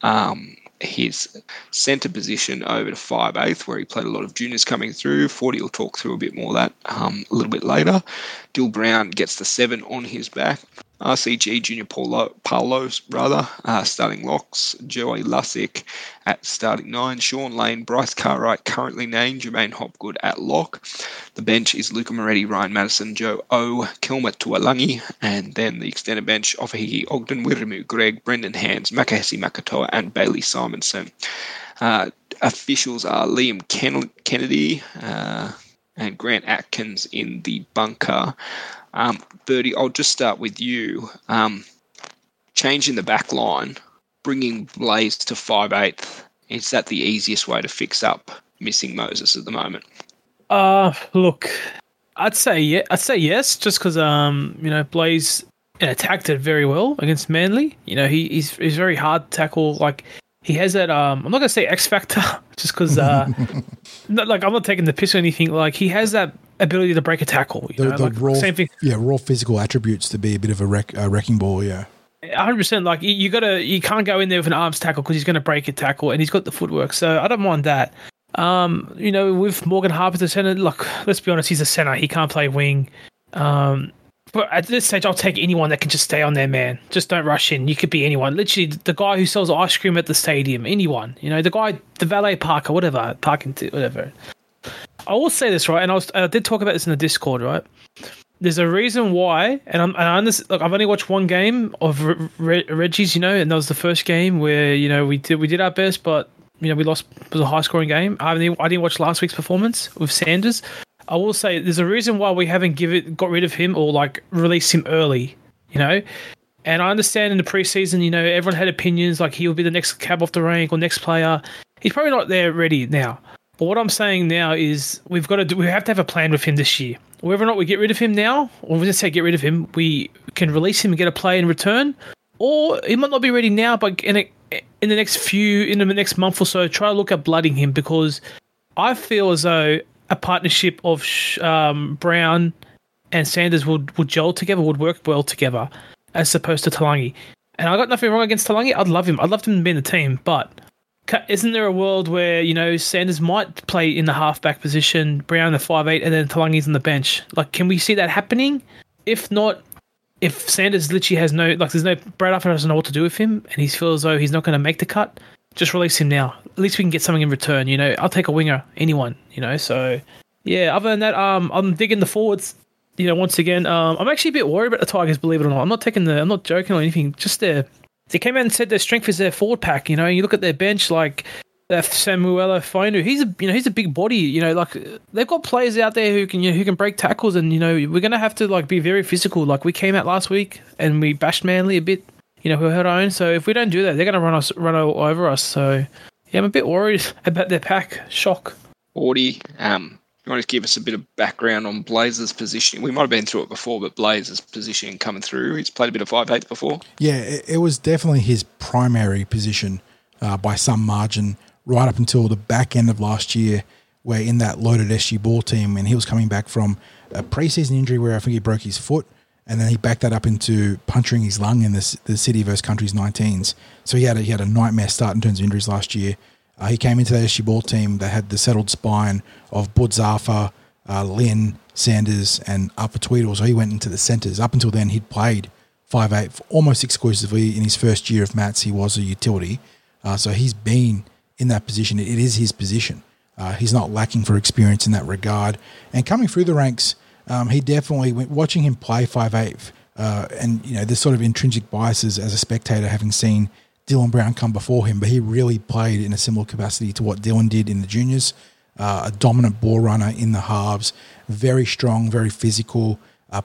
C: his centre position over to 5'8", where he played a lot of juniors coming through. 40 will talk through a bit more of that a little bit later. Dill Brown gets the 7 on his back. RCG Junior Paulos, starting locks. Joey Lussick at starting 9. Sean Lane, Bryce Cartwright currently named. Jermaine Hopgood at lock. The bench is Luca Moretti, Ryan Madison, Joe O, Kilmer Tuolangi, and then the extended bench, Ofahiki Ogden, Wirimu Greg, Brendan Hands, Makahesi Makatoa, and Bailey Simonson. Officials are Liam Kennedy and Grant Atkins in the bunker. Bertie, I'll just start with you. Changing the back line, bringing Blaze to 5'8", is that the easiest way to fix up missing Moses at the moment?
D: Look, I'd say yes, just because Blaze attacked it very well against Manly. He's very hard to tackle. Like, he has that. I'm not gonna say X factor, just because. I'm not taking the piss or anything. Like, he has that ability to break a tackle.
E: The raw,
D: same thing.
E: Yeah, raw physical attributes to be a bit of a wrecking ball. Yeah,
D: 100%. Like, you can't go in there with an arms tackle because he's going to break a tackle, and he's got the footwork. So I don't mind that. With Morgan Harper the centre, look, let's be honest, he's a centre. He can't play wing. But at this stage, I'll take anyone that can just stay on there, man. Just don't rush in. You could be anyone. Literally, the guy who sells ice cream at the stadium, anyone. The valet parker, whatever, whatever. I will say this, right, and I did talk about this in the Discord, right? There's a reason why, and I understand. Look, I've only watched one game of Reggie's, and that was the first game where we did our best, but we lost. It was a high scoring game. I didn't watch last week's performance with Sanders. I will say there's a reason why we haven't got rid of him or released him early, And I understand in the preseason, everyone had opinions like he'll be the next cab off the rank or next player. He's probably not there ready now. But what I'm saying now is we have to have a plan with him this year. Whether or not we get rid of him now, or we just say get rid of him, we can release him and get a play in return, or he might not be ready now, but in the next month or so, try to look at blooding him, because I feel as though a partnership of Brown and Sanders would gel together, would work well together, as opposed to Talangi. And I got nothing wrong against Talangi. I'd love him. I'd love him to be in the team, but isn't there a world where, Sanders might play in the halfback position, Brown the 5'8", and then Talangi's on the bench? Can we see that happening? If not, if Sanders literally has there's no, Brad Arthur doesn't know what to do with him, and he feels as though he's not going to make the cut, just release him now. At least we can get something in return, I'll take a winger, anyone, So, yeah, other than that, I'm digging the forwards, once again. I'm actually a bit worried about the Tigers, believe it or not. I'm not joking or anything, just they came out and said their strength is their forward pack. You look at their bench, like Samuela Fainu. He's a big body. They've got players out there who can break tackles, and we're gonna have to be very physical. We came out last week and we bashed Manly a bit. Who held our own. So if we don't do that, they're gonna run all over us. So yeah, I'm a bit worried about their pack. Shock.
C: Audie, you want to give us a bit of background on Blazer's positioning? We might have been through it before, but Blazer's positioning coming through. He's played a bit of 5'8" before.
E: Yeah, it was definitely his primary position by some margin, right up until the back end of last year, where in that loaded SG Ball team, and he was coming back from a preseason injury where I think he broke his foot, and then he backed that up into puncturing his lung in the City vs Countries 19s. So he had a nightmare start in terms of injuries last year. He came into the SG Ball team that had the settled spine of Bud Zafa, Lynn, Sanders, and Upper Tweedle. So he went into the centres. Up until then, he'd played 5'8" almost exclusively. In his first year of Mats, he was a utility. So he's been in that position. It is his position. He's not lacking for experience in that regard. And coming through the ranks, he definitely, watching him play 5'8", and there's sort of intrinsic biases as a spectator, having seen Dylan Brown come before him, but he really played in a similar capacity to what Dylan did in the juniors. A dominant ball runner in the halves, very strong, very physical,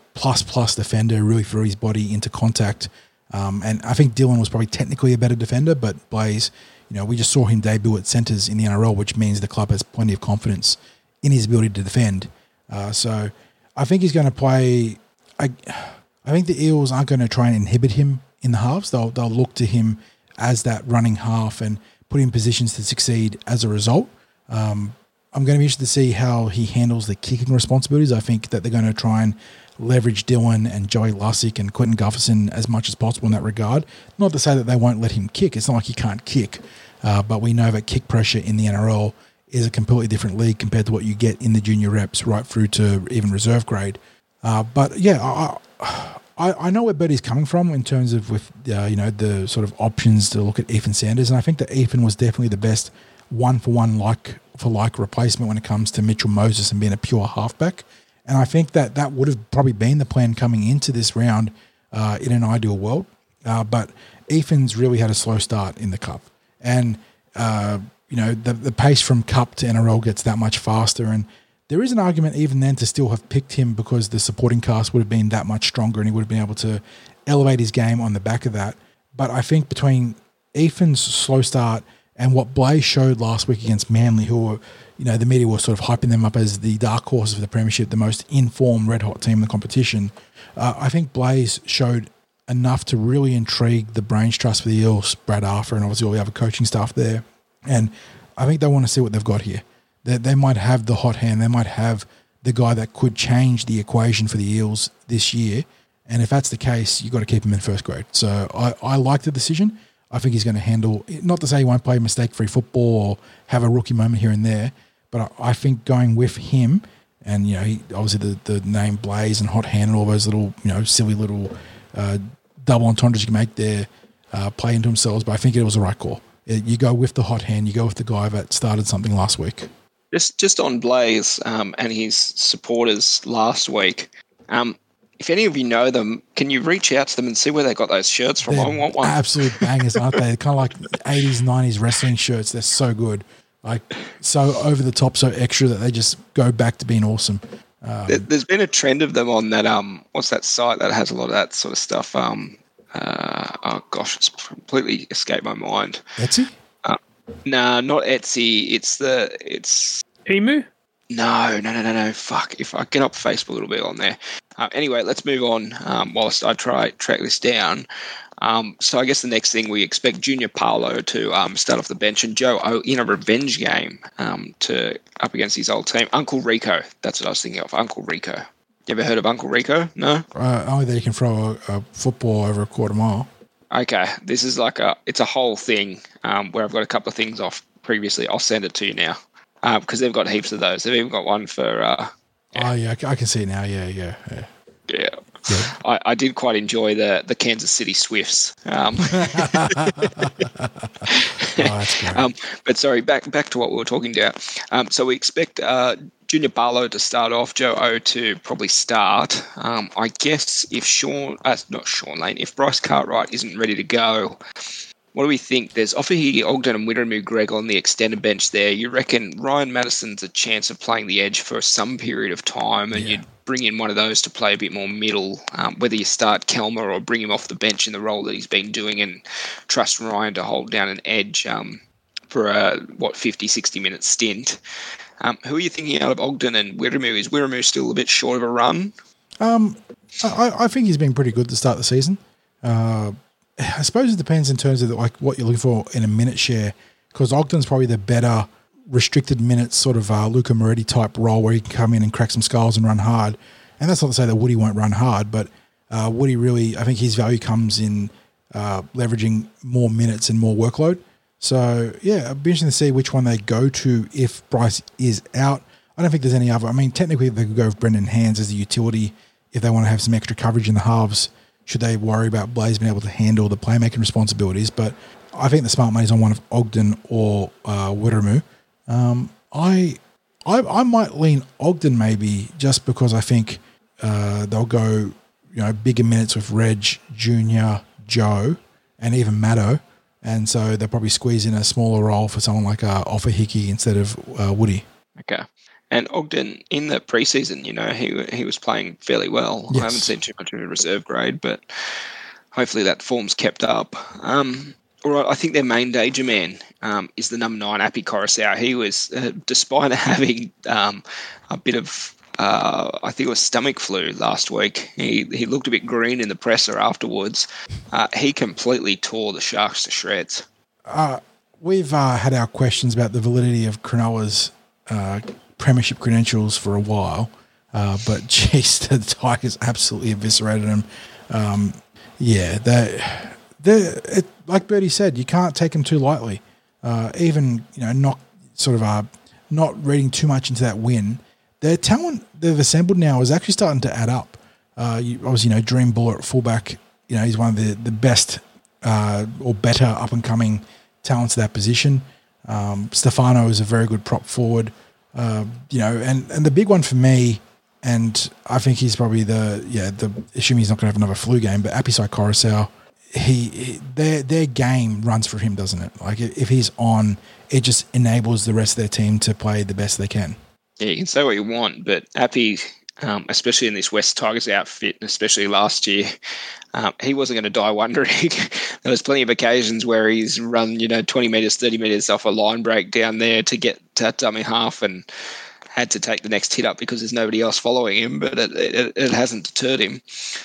E: plus defender, really threw his body into contact. And I think Dylan was probably technically a better defender, but Blaze, we just saw him debut at centres in the NRL, which means the club has plenty of confidence in his ability to defend. So I think he's going to play. I think the Eels aren't going to try and inhibit him in the halves. They'll look to him as that running half and put him in positions to succeed as a result. I'm going to be interested to see how he handles the kicking responsibilities. I think that they're going to try and leverage Dylan and Joey Lussick and Quentin Gufferson as much as possible in that regard. Not to say that they won't let him kick. It's not like he can't kick, but we know that kick pressure in the NRL is a completely different league compared to what you get in the junior reps right through to even reserve grade. But yeah, I know where Bertie's coming from in terms of with the sort of options to look at Ethan Sanders, and I think that Ethan was definitely the best one-for-one like replacement when it comes to Mitchell Moses and being a pure halfback. And I think that would have probably been the plan coming into this round in an ideal world. But Ethan's really had a slow start in the Cup, and the pace from Cup to NRL gets that much faster, and there is an argument even then to still have picked him because the supporting cast would have been that much stronger and he would have been able to elevate his game on the back of that. But I think between Ethan's slow start and what Blaze showed last week against Manly, who were, the media were sort of hyping them up as the dark horse of the premiership, the most in-form red-hot team in the competition, I think Blaze showed enough to really intrigue the brains trust for the Eels, Brad Arthur, and obviously all the other coaching staff there. And I think they want to see what they've got here. They might have the hot hand. They might have the guy that could change the equation for the Eels this year. And if that's the case, you've got to keep him in first grade. So I like the decision. I think he's going to handle, not to say he won't play mistake-free football or have a rookie moment here and there, but I think going with him, and, he obviously the name Blaze and hot hand and all those little, silly little double entendres you can make there play into themselves, but I think it was the right call. You go with the hot hand, you go with the guy that started something last week.
C: Just on Blaze and his supporters last week, if any of you know them, can you reach out to them and see where they got those shirts from? I want one.
E: Absolute bangers, aren't they? They're kind of like 80s, 90s wrestling shirts. They're so good. Like, so over the top, so extra that they just go back to being awesome.
C: There's been a trend of them on that, what's that site that has a lot of that sort of stuff? It's completely escaped my mind.
E: Etsy?
C: Nah, not Etsy. It's
D: Emu?
C: No. Fuck. If I get up Facebook a little bit on there. Anyway, let's move on whilst I try track this down. So I guess the next thing we expect Junior Paulo to start off the bench, and Joe O in a revenge game to up against his old team. Uncle Rico. That's what I was thinking of. Uncle Rico. You ever heard of Uncle Rico? No?
E: Only that he can throw a football over a quarter mile.
C: Okay. This is it's a whole thing where I've got a couple of things off previously. I'll send it to you now because they've got heaps of those. They've even got one for...
E: Oh, yeah, I can see it now. Yeah.
C: I did quite enjoy the Kansas City Swifts.
E: That's great.
C: But sorry, back to what we were talking about. So we expect Junior Barlow to start off, Joe O to probably start. I guess if if Bryce Cartwright isn't ready to go, what do we think? There's Ofahigi, Ogden and Wideramu Greg on the extended bench there. You reckon Ryan Madison's a chance of playing the edge for some period of time, and you'd bring in one of those to play a bit more middle, whether you start Kelmer or bring him off the bench in the role that he's been doing and trust Ryan to hold down an edge for a 50, 60-minute stint. Who are you thinking out of Ogden and Wideramu? Is Wideramu still a bit short of a run?
E: I think he's been pretty good to start the season. I suppose it depends in terms of what you're looking for in a minute share, because Ogden's probably the better restricted minutes sort of Luca Moretti type role where he can come in and crack some skulls and run hard. And that's not to say that Woody won't run hard, but Woody really, I think his value comes in leveraging more minutes and more workload. So, yeah, it'd be interesting to see which one they go to if Bryce is out. I don't think there's any other. I mean, technically they could go with Brendan Hands as a utility if they want to have some extra coverage in the halves, should they worry about Blaze being able to handle the playmaking responsibilities. But I think the smart money's on one of Ogden or Wideramu. I might lean Ogden maybe just because I think they'll go bigger minutes with Reg, Junior, Joe, and even Maddo. And so they'll probably squeeze in a smaller role for someone like Ofahiki instead of Woody.
C: Okay. And Ogden, in the preseason, he was playing fairly well.
E: Yes.
C: I haven't seen too much of a reserve grade, but hopefully that form's kept up. All right, I think their main danger man is the number 9, Api Coruscant. He was, despite having a bit of, I think it was stomach flu last week, he looked a bit green in the presser afterwards. He completely tore the Sharks to shreds.
E: We've had our questions about the validity of Cronulla's premiership credentials for a while, but geez, the Tigers absolutely eviscerated them. Like Bertie said, you can't take them too lightly. Even not reading too much into that win. Their talent they've assembled now is actually starting to add up. Obviously, Dream Buller at fullback. He's one of the best or better up and coming talents at that position. Stefano is a very good prop forward. And the big one for me, and I think he's probably assuming he's not going to have another flu game, but Apisai Coruscant, their game runs for him, doesn't it? Like if he's on, it just enables the rest of their team to play the best they can.
C: Yeah, you can say what you want, but Api, especially in this West Tigers outfit, and especially last year, he wasn't going to die wondering. There was plenty of occasions where he's run, 20 metres, 30 metres off a line break down there to get to dummy half and had to take the next hit up because there's nobody else following him, but it hasn't deterred him.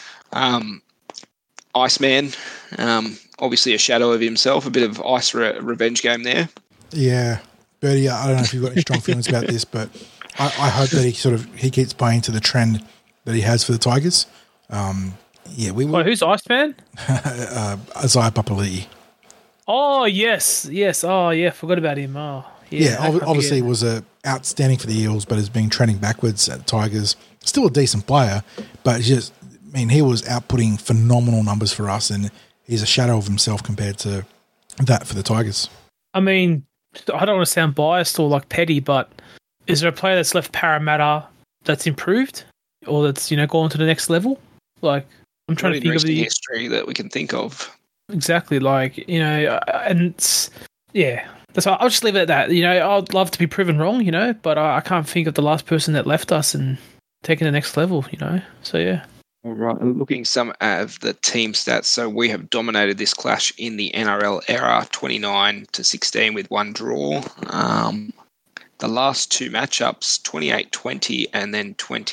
C: Iceman, obviously a shadow of himself, a bit of ice revenge game there.
E: Yeah. Bertie, I don't know if you've got any strong feelings about this, but I hope that he keeps playing to the trend that he has for the Tigers. We will.
D: Who's Iceman?
E: Isaiah Papali'i.
D: Oh yes. Oh yeah, forgot about him. Oh
E: Yeah,
D: I can't
E: obviously
D: forget.
E: was outstanding for the Eels, but has been trending backwards at the Tigers. Still a decent player, but just, I mean, he was outputting phenomenal numbers for us, and he's a shadow of himself compared to that for the Tigers.
D: I mean, I don't want to sound biased or like petty, but is there a player that's left Parramatta that's improved or that's gone to the next level? Like, I'm trying to think of
C: the
D: the
C: history that we can think of.
D: exactly and yeah. That's why I'll just leave it at that. I'd love to be proven wrong, but I can't think of the last person that left us and taken the next level, So yeah.
C: All right, looking some of the team stats. So we have dominated this clash in the NRL era, 29-16 with one draw. The last two matchups, 28-20 and then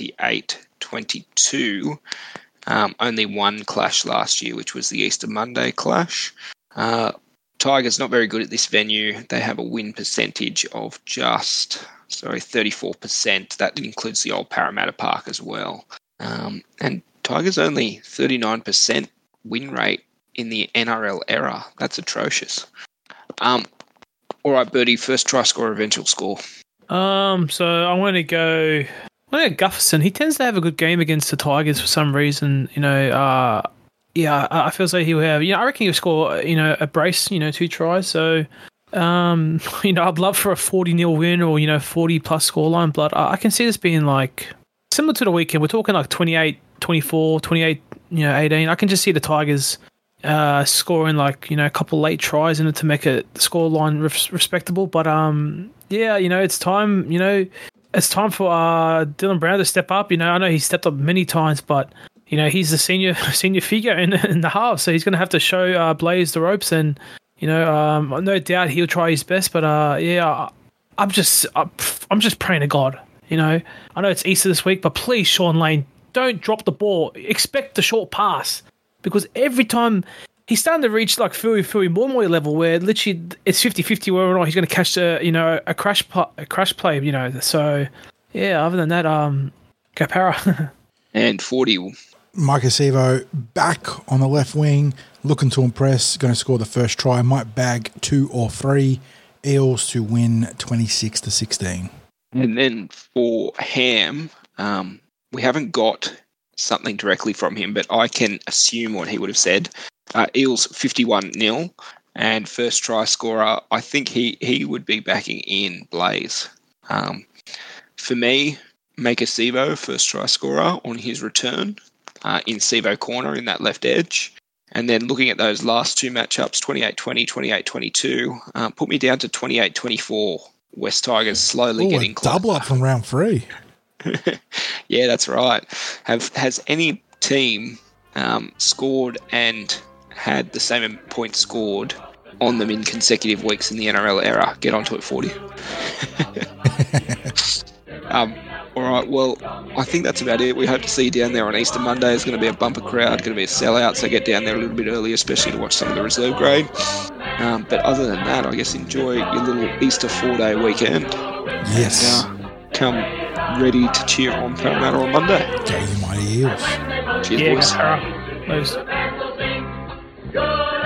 C: 28-22. Only one clash last year, which was the Easter Monday clash. Tigers not very good at this venue. They have a win percentage of just 34%. That includes the old Parramatta Park as well. And Tigers only 39% win rate in the NRL era. That's atrocious. All right, Bertie, first try score, eventual score.
D: So I'm going to go Gufferson. He tends to have a good game against the Tigers for some reason. I feel as though he'll have. I reckon he'll score. A brace. 2 tries. So, I'd love for a 40-0 win or 40+ scoreline. But I can see this being like similar to the weekend. We're talking like 28-24, 28-18. I can just see the Tigers scoring like a couple late tries in it to make it the scoreline respectable. But it's time. It's time for Dylan Brown to step up. I know he's stepped up many times, but he's the senior figure in the half, so he's going to have to show Blaze the ropes, and no doubt he'll try his best. But I'm just praying to God. I know it's Easter this week, but please, Sean Lane, don't drop the ball. Expect the short pass, because every time he's starting to reach like Fui Moimoi level, where literally it's 50-50 whether or not he's going to catch a crash play. So yeah, other than that, Capara
C: and 40.
E: Mike Acevo back on the left wing, looking to impress, going to score the first try, might bag 2 or 3. Eels to win 26-16.
C: And then for Ham, we haven't got something directly from him, but I can assume what he would have said. Eels 51-0, and first try scorer, I think he would be backing in Blaze. For me, make a Sevo first try scorer on his return in Sevo corner in that left edge. And then looking at those last two matchups, 28-20, 28-22, put me down to 28-24. West Tigers slowly getting closer.
E: Double up from round 3.
C: Yeah, that's right. Has any team scored and had the same points scored on them in consecutive weeks in the NRL era? Get onto it, 40. All right, well, I think that's about it. We hope to see you down there on Easter Monday. It's going to be a bumper crowd, going to be a sellout, so get down there a little bit early, especially to watch some of the reserve grade. But other than that, I guess enjoy your little Easter 4-day weekend.
E: Yes.
C: And, come ready to cheer on Parramatta on Monday.
E: Go you mighty Eels.
C: Cheers,
D: yeah,
C: boys.
D: Capara. Those.